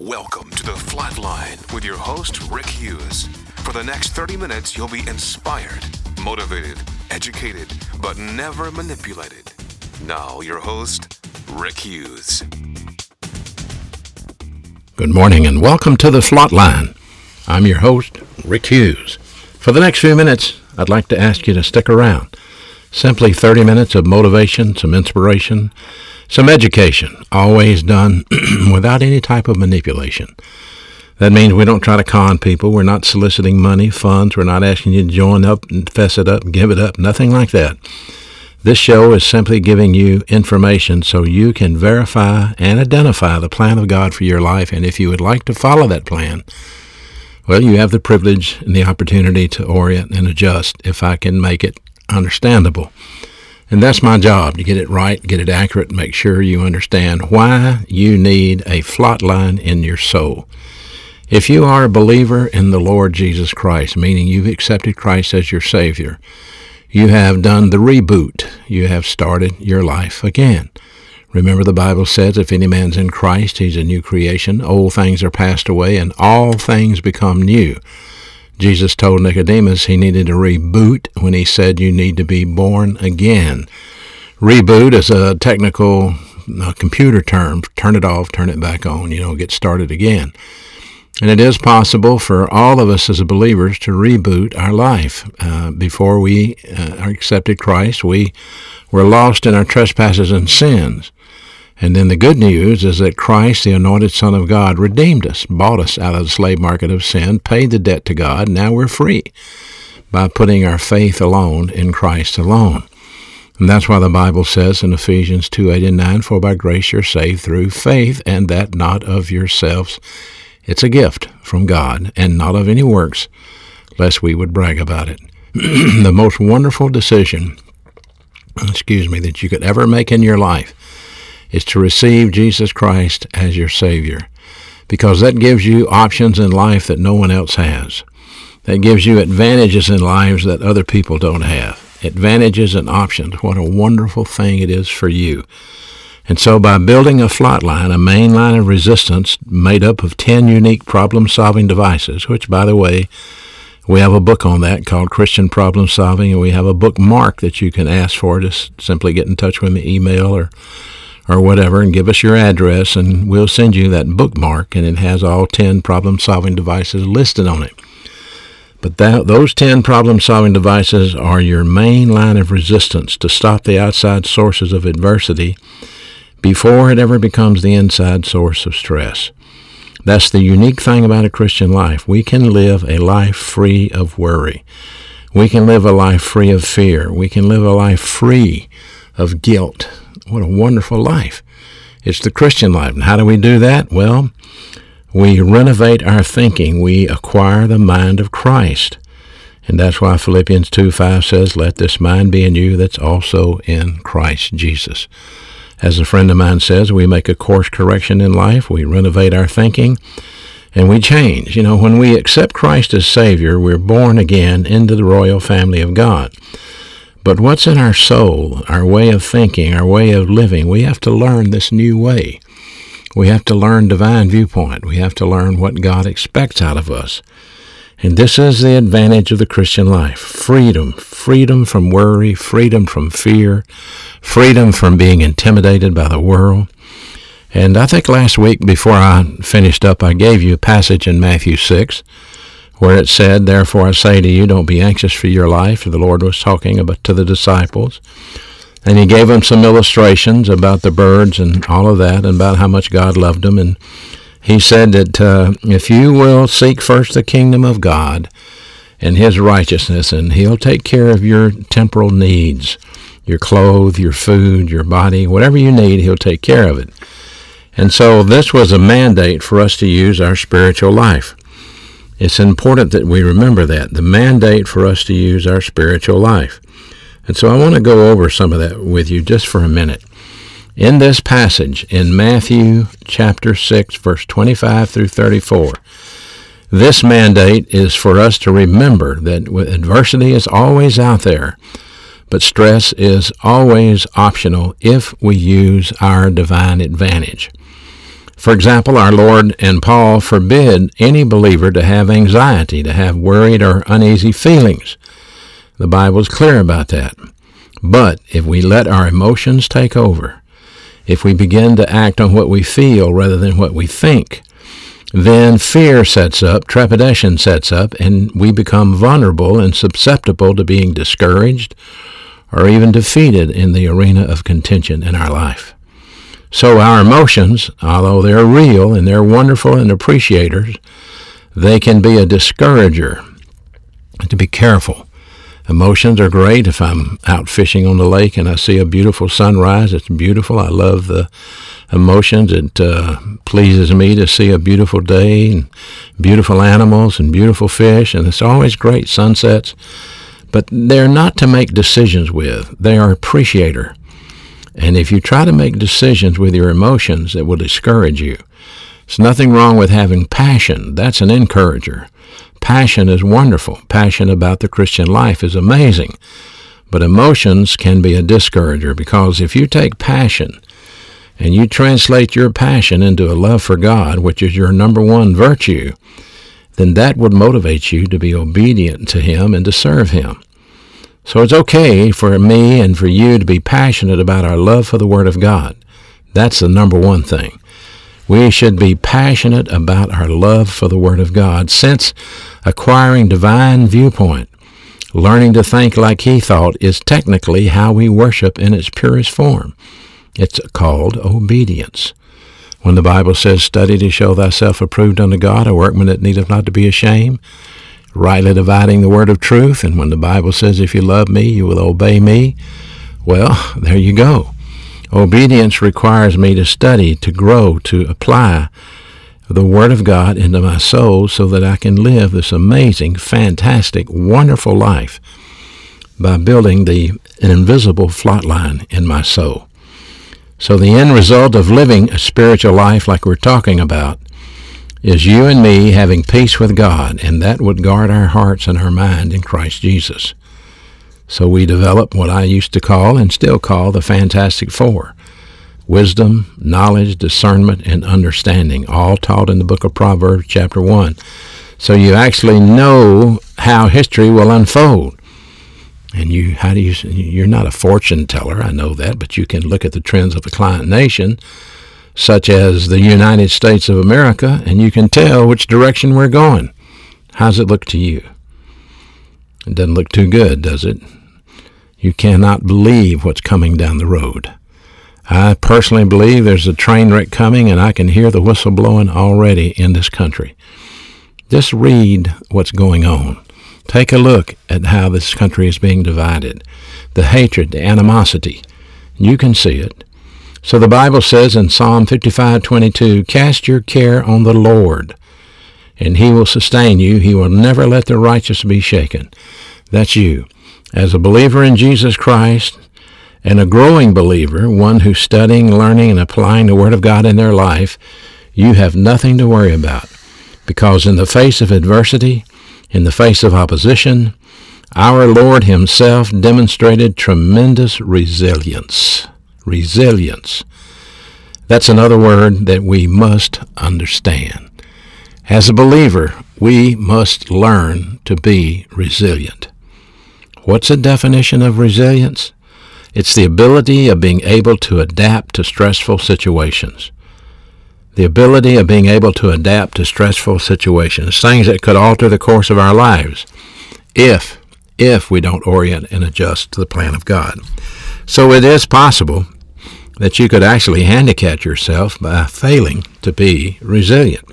Welcome to The Flatline with your host, Rick Hughes. For the next 30 minutes, you'll be inspired, motivated, educated, but never manipulated. Now, your host, Rick Hughes. Good morning and welcome to The Flatline. I'm your host, Rick Hughes. For the next few minutes, I'd like to ask you to stick around. Simply 30 minutes of motivation, some inspiration, some education, always done without any type of manipulation. That means we don't try to con people. We're not soliciting money, funds. We're not asking you to join up and fess it up and give it up, nothing like that. This show is simply giving you information so you can verify and identify the plan of God for your life. And if you would like to follow that plan, well, you have the privilege and the opportunity to orient and adjust if I can make it understandable. And that's my job, to get it right, get it accurate, make sure you understand why you need a flatline in your soul. If you are a believer in the Lord Jesus Christ, meaning you've accepted Christ as your Savior, you have done the reboot. You have started your life again. Remember, the Bible says, if any man's in Christ, he's a new creation. Old things are passed away, and all things become new. Jesus told Nicodemus he needed to reboot when he said you need to be born again. Reboot is a technical computer term. Turn it off, turn it back on, get started again. And it is possible for all of us as believers to reboot our life. Before we accepted Christ, we were lost in our trespasses and sins. And then the good news is that Christ, the anointed Son of God, redeemed us, bought us out of the slave market of sin, paid the debt to God. Now we're free by putting our faith alone in Christ alone. And that's why the Bible says in Ephesians 2:8 and 9, for by grace you're saved through faith, and that not of yourselves. It's a gift from God, and not of any works, lest we would brag about it. The most wonderful decision, that you could ever make in your life is to receive Jesus Christ as your Savior, because that gives you options in life that no one else has. That gives you advantages in lives that other people don't have. Advantages and options. What a wonderful thing it is for you. And so by building a flatline, a main line of resistance made up of 10 unique problem-solving devices, which, by the way, we have a book on that called Christian Problem Solving, and we have a bookmark that you can ask for. Just simply get in touch with me, email or whatever, and give us your address, and we'll send you that bookmark, and it has all 10 problem-solving devices listed on it. But those 10 problem-solving devices are your main line of resistance to stop the outside sources of adversity before it ever becomes the inside source of stress. That's the unique thing about a Christian life. We can live a life free of worry. We can live a life free of fear. We can live a life free of guilt. What a wonderful life. It's the Christian life. And how do we do that? Well, we renovate our thinking. We acquire the mind of Christ. And that's why Philippians 2:5 says, let this mind be in you that's also in Christ Jesus. As a friend of mine says, we make a course correction in life. We renovate our thinking, and we change. When we accept Christ as Savior, we're born again into the royal family of God. But what's in our soul, our way of thinking, our way of living, we have to learn this new way. We have to learn divine viewpoint. We have to learn what God expects out of us. And this is the advantage of the Christian life. Freedom. Freedom from worry, freedom from fear, freedom from being intimidated by the world. And I think last week before I finished up, I gave you a passage in Matthew 6, where it said, therefore I say to you, don't be anxious for your life. The Lord was talking about to the disciples. And he gave them some illustrations about the birds and all of that, and about how much God loved them. And he said that if you will seek first the kingdom of God and his righteousness, and he'll take care of your temporal needs, your clothes, your food, your body, whatever you need, he'll take care of it. And so this was a mandate for us to use our spiritual life. It's important that we remember that, the mandate for us to use our spiritual life. And so I want to go over some of that with you just for a minute. In this passage, in Matthew chapter 6, verse 25 through 34, this mandate is for us to remember that adversity is always out there, but stress is always optional if we use our divine advantage. For example, our Lord and Paul forbid any believer to have anxiety, to have worried or uneasy feelings. The Bible's clear about that. But if we let our emotions take over, if we begin to act on what we feel rather than what we think, then fear sets up, trepidation sets up, and we become vulnerable and susceptible to being discouraged or even defeated in the arena of contention in our life. So our emotions, although they're real and they're wonderful and appreciators, they can be a discourager. To be careful. Emotions are great. If I'm out fishing on the lake and I see a beautiful sunrise, it's beautiful. I love the emotions. It pleases me to see a beautiful day and beautiful animals and beautiful fish, and it's always great sunsets. But they're not to make decisions with. They are appreciator. And if you try to make decisions with your emotions, it will discourage you. There's nothing wrong with having passion. That's an encourager. Passion is wonderful. Passion about the Christian life is amazing. But emotions can be a discourager, because if you take passion and you translate your passion into a love for God, which is your number one virtue, then that would motivate you to be obedient to Him and to serve Him. So it's okay for me and for you to be passionate about our love for the Word of God. That's the number one thing. We should be passionate about our love for the Word of God, since acquiring divine viewpoint, learning to think like He thought, is technically how we worship in its purest form. It's called obedience. When the Bible says, "Study to show thyself approved unto God, a workman that needeth not to be ashamed, rightly dividing the word of truth," and when the Bible says, "If you love me, you will obey me," well, there you go. Obedience requires me to study, to grow, to apply the Word of God into my soul so that I can live this amazing, fantastic, wonderful life by building an invisible flot line in my soul. So the end result of living a spiritual life like we're talking about is you and me having peace with God, and that would guard our hearts and our mind in Christ Jesus. So we develop what I used to call and still call the Fantastic Four: wisdom, knowledge, discernment, and understanding, all taught in the book of Proverbs chapter 1. So you actually know how history will unfold. And you're not a fortune teller, I know that, but you can look at the trends of a client nation, such as the United States of America, and you can tell which direction we're going. How's it look to you? It doesn't look too good, does it? You cannot believe what's coming down the road. I personally believe there's a train wreck coming, and I can hear the whistle blowing already in this country. Just read what's going on. Take a look at how this country is being divided. The hatred, the animosity. You can see it. So the Bible says in Psalm 55:22, "Cast your care on the Lord, and He will sustain you. He will never let the righteous be shaken." That's you. As a believer in Jesus Christ, and a growing believer, one who's studying, learning, and applying the Word of God in their life, you have nothing to worry about. Because in the face of adversity, in the face of opposition, our Lord Himself demonstrated tremendous resilience. Resilience. That's another word that we must understand. As a believer, we must learn to be resilient. What's the definition of resilience? It's the ability of being able to adapt to stressful situations. The ability of being able to adapt to stressful situations, things that could alter the course of our lives if we don't orient and adjust to the plan of God. So it is possible that you could actually handicap yourself by failing to be resilient.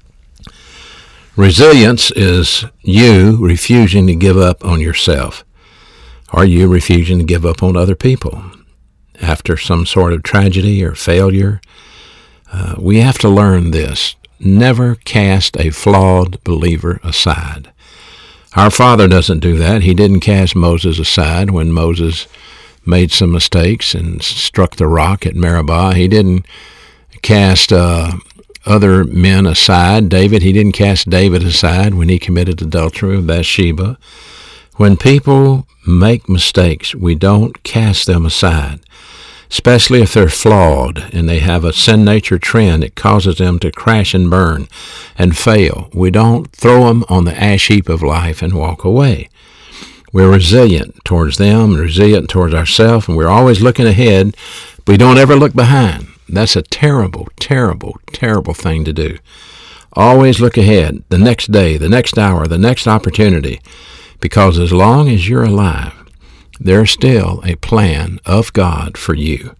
Resilience is you refusing to give up on yourself. Are you refusing to give up on other people after some sort of tragedy or failure? We have to learn this. Never cast a flawed believer aside. Our Father doesn't do that. He didn't cast Moses aside when Moses made some mistakes and struck the rock at Meribah. He didn't cast other men aside. He didn't cast David aside when he committed adultery with Bathsheba. When people make mistakes, we don't cast them aside. especially if they're flawed and they have a sin nature trend that causes them to crash and burn and fail. We don't throw them on the ash heap of life and walk away. We're resilient towards them, resilient towards ourselves, and we're always looking ahead. We don't ever look behind. That's a terrible, terrible, terrible thing to do. Always look ahead, the next day, the next hour, the next opportunity, because as long as you're alive, there's still a plan of God for you.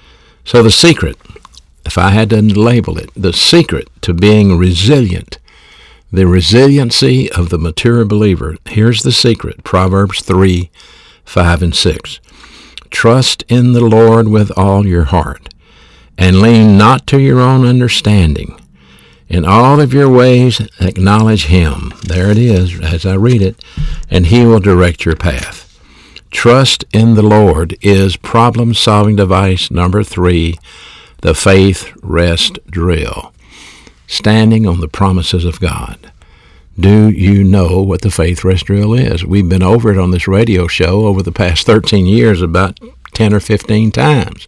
So the secret, if I had to label it, the secret to being resilient, the resiliency of the mature believer, here's the secret, Proverbs 3, 5, and 6. Trust in the Lord with all your heart, and lean not to your own understanding. In all of your ways acknowledge Him. There it is, as I read it, and He will direct your path. Trust in the Lord is problem-solving device number 3, the faith rest drill. Standing on the promises of God. Do you know what the faith rest drill is? We've been over it on this radio show over the past 13 years about 10 or 15 times.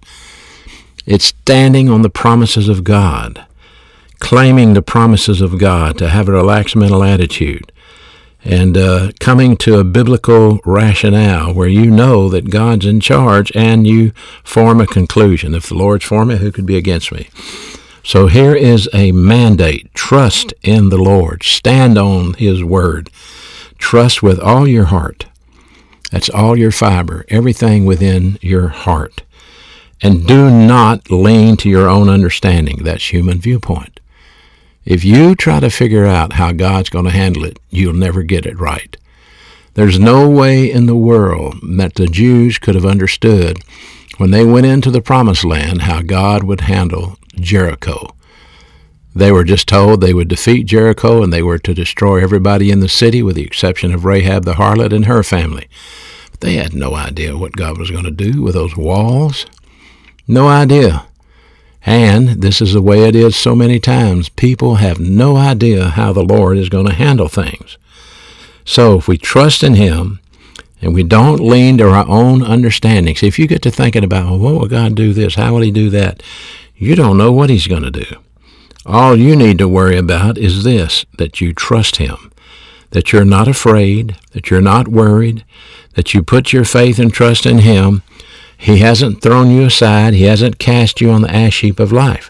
It's standing on the promises of God, claiming the promises of God, to have a relaxed mental attitude, and coming to a biblical rationale where you know that God's in charge and you form a conclusion. If the Lord's for me, who could be against me? So here is a mandate. Trust in the Lord. Stand on His word. Trust with all your heart. That's all your fiber, everything within your heart. And do not lean to your own understanding. That's human viewpoint. If you try to figure out how God's going to handle it, you'll never get it right. There's no way in the world that the Jews could have understood when they went into the Promised Land how God would handle Jericho. They were just told they would defeat Jericho and they were to destroy everybody in the city with the exception of Rahab the harlot and her family. But they had no idea what God was going to do with those walls. No idea. And this is the way it is so many times. People have no idea how the Lord is going to handle things. So if we trust in Him and we don't lean to our own understanding, see, if you get to thinking about, well, what will God do this? How will He do that? You don't know what He's going to do. All you need to worry about is this, that you trust Him, that you're not afraid, that you're not worried, that you put your faith and trust in Him. He hasn't thrown you aside. He hasn't cast you on the ash heap of life.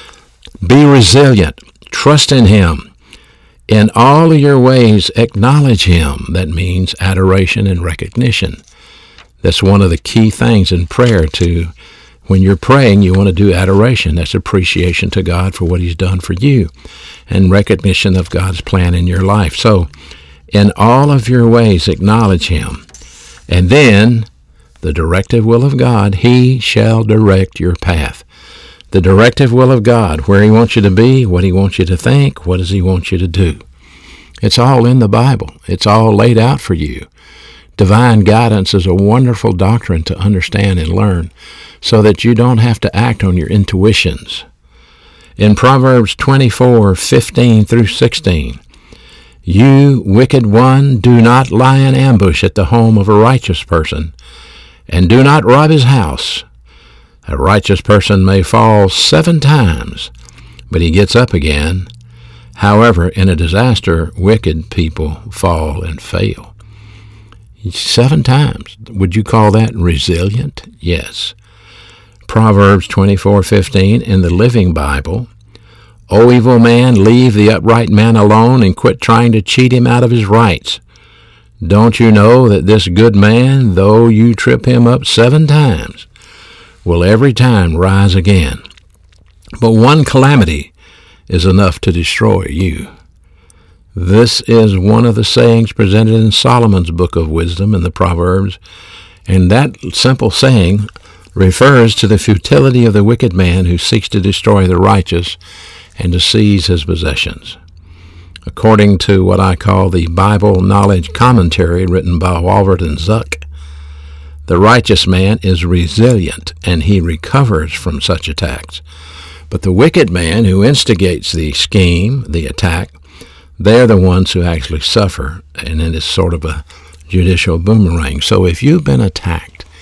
Be resilient. Trust in Him. In all of your ways, acknowledge Him. That means adoration and recognition. That's one of the key things in prayer. When you're praying, you want to do adoration. That's appreciation to God for what He's done for you and recognition of God's plan in your life. So, in all of your ways, acknowledge Him. And then, the directive will of God, He shall direct your path. The directive will of God, where He wants you to be, what He wants you to think, what does He want you to do. It's all in the Bible. It's all laid out for you. Divine guidance is a wonderful doctrine to understand and learn so that you don't have to act on your intuitions. In Proverbs 24:15 through 16, you wicked one, do not lie in ambush at the home of a righteous person, and do not rob his house. A righteous person may fall 7 times, but he gets up again. However, in a disaster, wicked people fall and fail. 7 times. Would you call that resilient? Yes. Proverbs 24:15 in the Living Bible. O evil man, leave the upright man alone and quit trying to cheat him out of his rights. Don't you know that this good man, though you trip him up 7 times, will every time rise again? But one calamity is enough to destroy you. This is one of the sayings presented in Solomon's book of wisdom in the Proverbs, and that simple saying refers to the futility of the wicked man who seeks to destroy the righteous and to seize his possessions. According to what I call the Bible Knowledge Commentary written by Walvoord and Zuck, the righteous man is resilient and he recovers from such attacks. But the wicked man who instigates the scheme, the attack, they're the ones who actually suffer, and it is sort of a judicial boomerang. So if you've been attacked,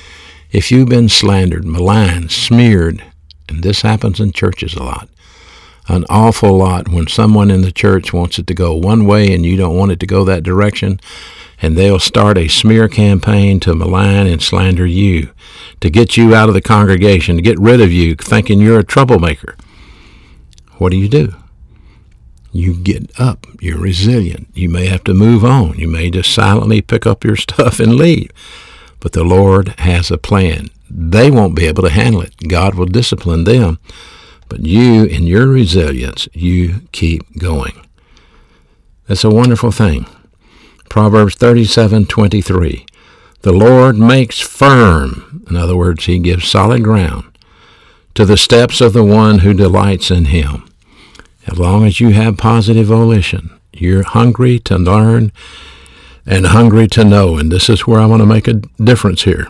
If you've been slandered, maligned, smeared, and this happens in churches a lot, an awful lot, when someone in the church wants it to go one way and you don't want it to go that direction, and they'll start a smear campaign to malign and slander you, to get you out of the congregation, to get rid of you, thinking you're a troublemaker. What do? You get up. You're resilient. You may have to move on. You may just silently pick up your stuff and leave. But the Lord has a plan. They won't be able to handle it. God will discipline them. But you, in your resilience, you keep going. That's a wonderful thing. Proverbs 37:23. The Lord makes firm, in other words, he gives solid ground, to the steps of the one who delights in him. As long as you have positive volition, you're hungry to learn and hungry to know. And this is where I want to make a difference here.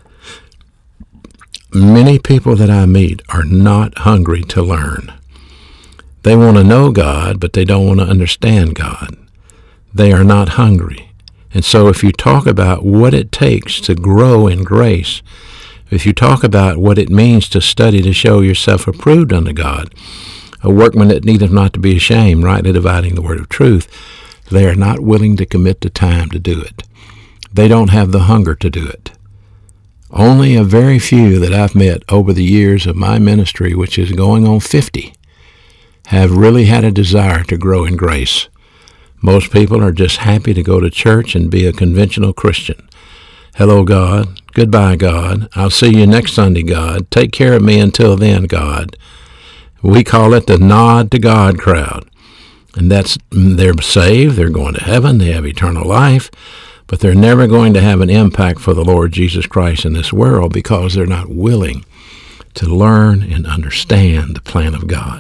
Many people that I meet are not hungry to learn. They want to know God, but they don't want to understand God. They are not hungry. And so if you talk about what it takes to grow in grace, if you talk about what it means to study to show yourself approved unto God, a workman that needeth not to be ashamed, rightly dividing the word of truth, they are not willing to commit the time to do it. They don't have the hunger to do it. Only a very few that I've met over the years of my ministry, which is going on 50, have really had a desire to grow in grace. Most people are just happy to go to church and be a conventional Christian. Hello, God. Goodbye, God. I'll see you next Sunday, God. Take care of me until then, God. We call it the nod to God crowd. And they're saved, they're going to heaven, they have eternal life, but they're never going to have an impact for the Lord Jesus Christ in this world because they're not willing to learn and understand the plan of God.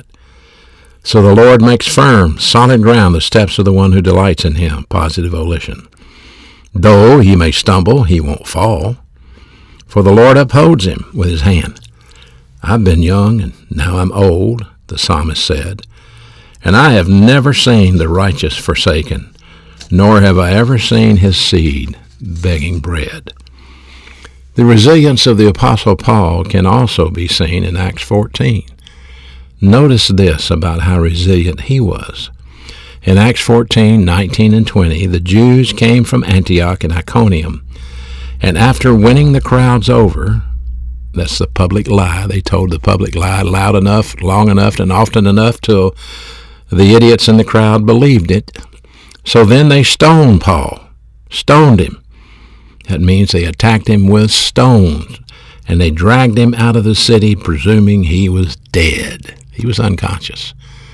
So the Lord makes firm, solid ground the steps of the one who delights in him, positive volition. Though he may stumble, he won't fall, for the Lord upholds him with his hand. I've been young, and now I'm old, the psalmist said, and I have never seen the righteous forsaken, nor have I ever seen his seed begging bread. The resilience of the Apostle Paul can also be seen in Acts 14. Notice this about how resilient he was. In Acts 14:19 and 20, the Jews came from Antioch and Iconium, and after winning the crowds over, that's the public lie. They told the public lie loud enough, long enough, and often enough till the idiots in the crowd believed it. So then they stoned Paul, stoned him. That means they attacked him with stones, and they dragged him out of the city, presuming he was dead. He was unconscious.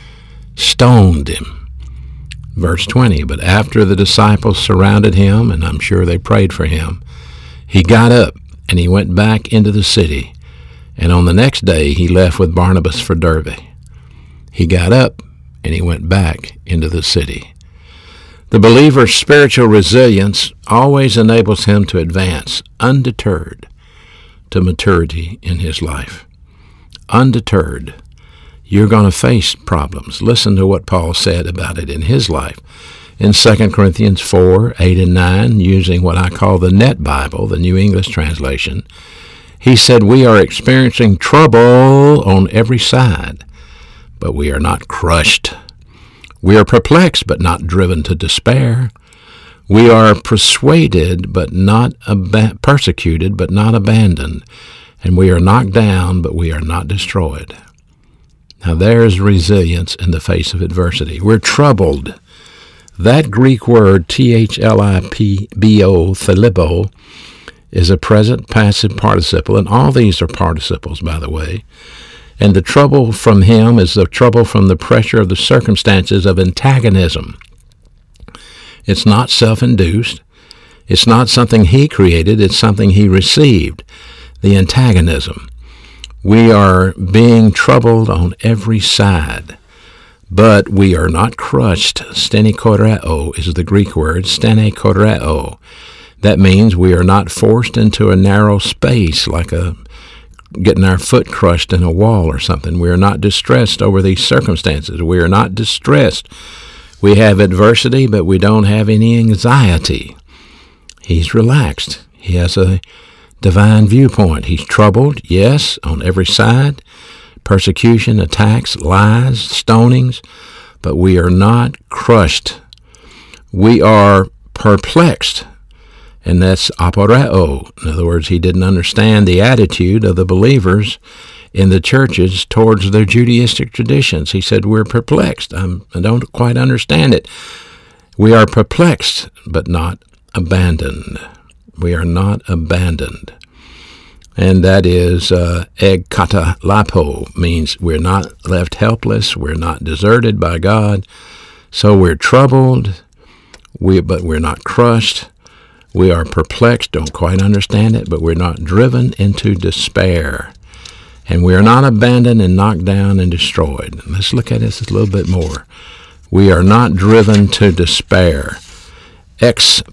Stoned him. Verse 20, but after the disciples surrounded him, and I'm sure they prayed for him, he got up and he went back into the city. And on the next day he left with Barnabas for Derbe. He got up and he went back into the city. The believer's spiritual resilience always enables him to advance undeterred to maturity in his life. Undeterred. You're going to face problems. Listen to what Paul said about it in his life. In 2 Corinthians 4:8 and 9, using what I call the Net Bible, the New English Translation, he said, we are experiencing trouble on every side, but we are not crushed. We are perplexed, but not driven to despair. We are persuaded, but not persecuted, but not abandoned. And we are knocked down, but we are not destroyed. Now there's resilience in the face of adversity. We're troubled. That Greek word, thlipo, thalipo, is a present passive participle, and all these are participles, by the way. And the trouble from him is the trouble from the pressure of the circumstances of antagonism. It's not self-induced. It's not something he created. It's something he received. The antagonism. We are being troubled on every side, but we are not crushed. Stenikoreo is the Greek word, stenikoreo. That means we are not forced into a narrow space like getting our foot crushed in a wall or something. We are not distressed over these circumstances. We are not distressed. We have adversity, but we don't have any anxiety. He's relaxed. He has a divine viewpoint. He's troubled, yes, on every side. Persecution, attacks, lies, stonings. But we are not crushed. We are perplexed. And that's aporeo. In other words, he didn't understand the attitude of the believers in the churches towards their Judaistic traditions. He said, we're perplexed. I don't quite understand it. We are perplexed, but not abandoned. We are not abandoned. And that is eg kata lapo, means we're not left helpless. We're not deserted by God. So we're troubled, but we're not crushed. We are perplexed, don't quite understand it, but we're not driven into despair. And we are not abandoned and knocked down and destroyed. Let's look at this a little bit more. We are not driven to despair. Ex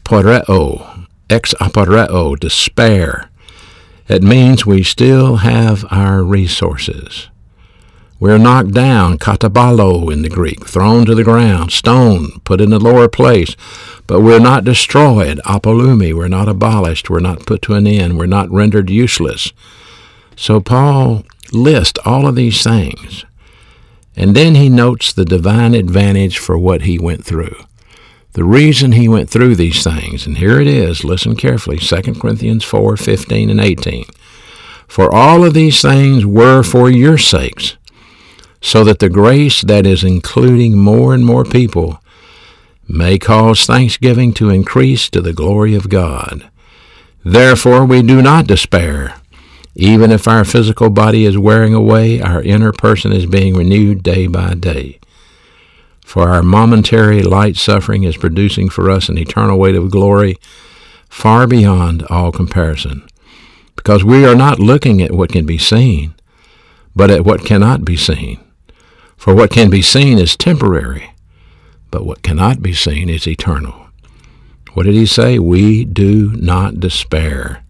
aporeo, despair. It means we still have our resources. We're knocked down, katabalo in the Greek, thrown to the ground, stoned, put in a lower place. But we're not destroyed, apolumi, we're not abolished, we're not put to an end, we're not rendered useless. So Paul lists all of these things. And then he notes the divine advantage for what he went through. The reason he went through these things, and here it is, listen carefully, 2 Corinthians 4:15 and 18. For all of these things were for your sakes, so that the grace that is including more and more people may cause thanksgiving to increase to the glory of God. Therefore we do not despair. Even if our physical body is wearing away, our inner person is being renewed day by day. For our momentary light suffering is producing for us an eternal weight of glory far beyond all comparison. Because we are not looking at what can be seen, but at what cannot be seen. For what can be seen is temporary, but what cannot be seen is eternal. What did he say? We do not despair.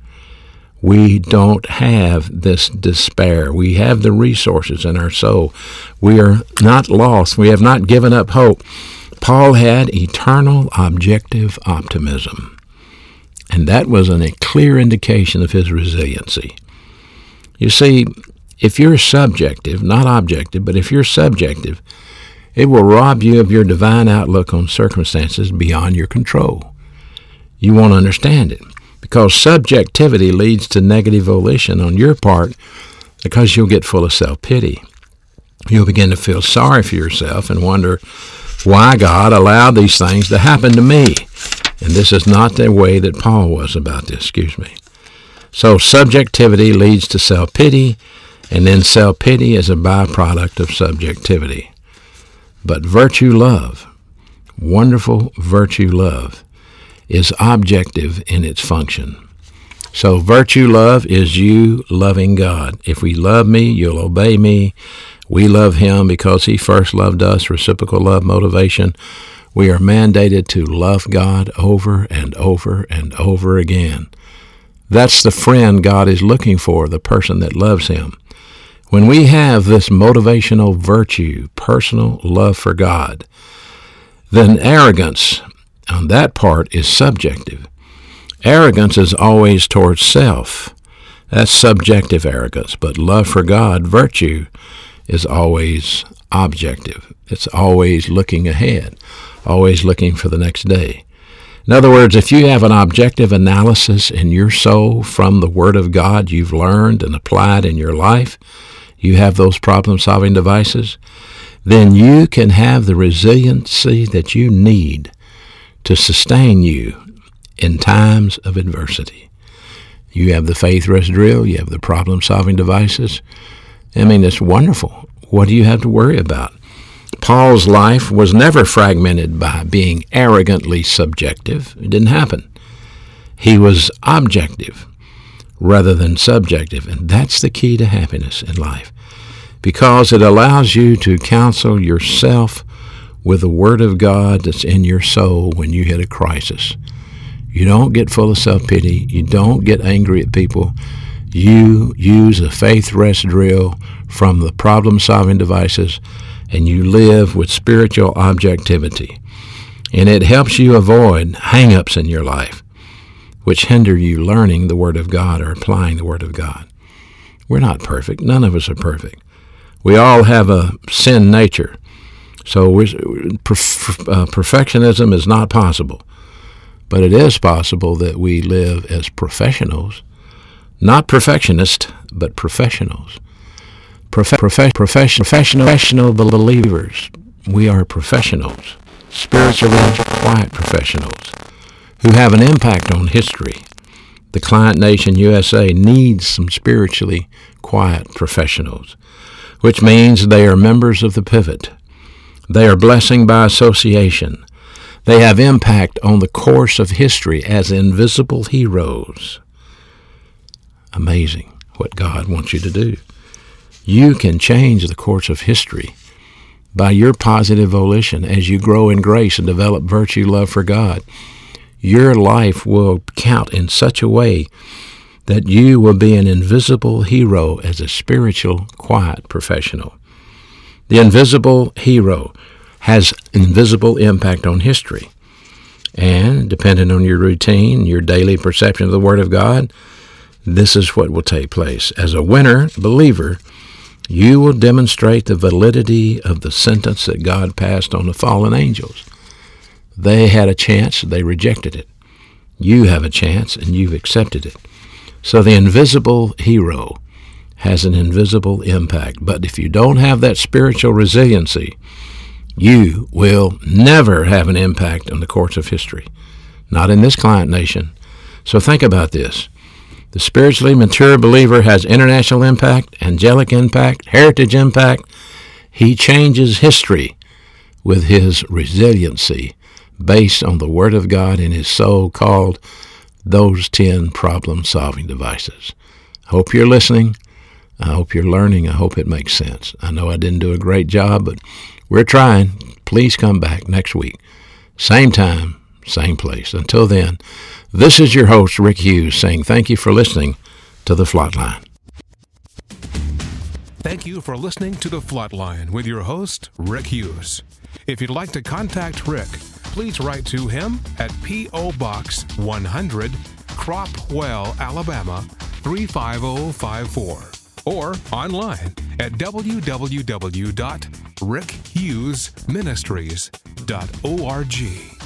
We don't have this despair. We have the resources in our soul. We are not lost. We have not given up hope. Paul had eternal objective optimism, and that was a clear indication of his resiliency. You see, if you're subjective, not objective, but if you're subjective, it will rob you of your divine outlook on circumstances beyond your control. You won't understand it, because subjectivity leads to negative volition on your part, because you'll get full of self-pity. You'll begin to feel sorry for yourself and wonder why God allowed these things to happen to me. And this is not the way that Paul was about this, So subjectivity leads to self-pity, and then self-pity is a byproduct of subjectivity. But virtue love, wonderful virtue love, is objective in its function. So virtue love is you loving God. If we love me, you'll obey me. We love him because he first loved us, reciprocal love motivation. We are mandated to love God over and over and over again. That's the friend God is looking for, the person that loves him. When we have this motivational virtue, personal love for God, then arrogance on that part is subjective. Arrogance is always towards self. That's subjective arrogance. But love for God, virtue, is always objective. It's always looking ahead, always looking for the next day. In other words, if you have an objective analysis in your soul from the Word of God you've learned and applied in your life, you have those problem-solving devices, then you can have the resiliency that you need to sustain you in times of adversity. You have the faith rest drill, you have the problem-solving devices. I mean, it's wonderful. What do you have to worry about? Paul's life was never fragmented by being arrogantly subjective. It didn't happen. He was objective rather than subjective, and that's the key to happiness in life, because it allows you to counsel yourself with the Word of God that's in your soul when you hit a crisis. You don't get full of self-pity. You don't get angry at people. You use a faith rest drill from the problem-solving devices, and you live with spiritual objectivity. And it helps you avoid hang-ups in your life. which hinder you learning the Word of God or applying the Word of God. We're not perfect. None of us are perfect. We all have a sin nature. So perfectionism is not possible. But it is possible that we live as professionals, not perfectionists, but professionals. Professional believers. We are professionals, spiritually quiet professionals, who have an impact on history. The client nation USA needs some spiritually quiet professionals, which means they are members of the pivot. They are blessing by association. They have impact on the course of history as invisible heroes. Amazing what God wants you to do. You can change the course of history by your positive volition as you grow in grace and develop virtue, love for God. Your life will count in such a way that you will be an invisible hero as a spiritual, quiet professional. The invisible hero has invisible impact on history. And depending on your routine, your daily perception of the Word of God, this is what will take place. As a winner believer, you will demonstrate the validity of the sentence that God passed on the fallen angels. They had a chance, they rejected it. You have a chance, and you've accepted it. So the invisible hero has an invisible impact. But if you don't have that spiritual resiliency, you will never have an impact on the course of history. Not in this client nation. So think about this. The spiritually mature believer has international impact, angelic impact, heritage impact. He changes history with his resiliency based on the Word of God in his so-called those 10 problem-solving devices. I hope you're listening. I hope you're learning. I hope it makes sense. I know I didn't do a great job, but we're trying. Please come back next week. Same time, same place. Until then, this is your host, Rick Hughes, saying thank you for listening to The Flatline. Thank you for listening to The Flatline with your host, Rick Hughes. If you'd like to contact Rick, please write to him at P.O. Box 100, Cropwell, Alabama 35054, or online at www.rickhughesministries.org.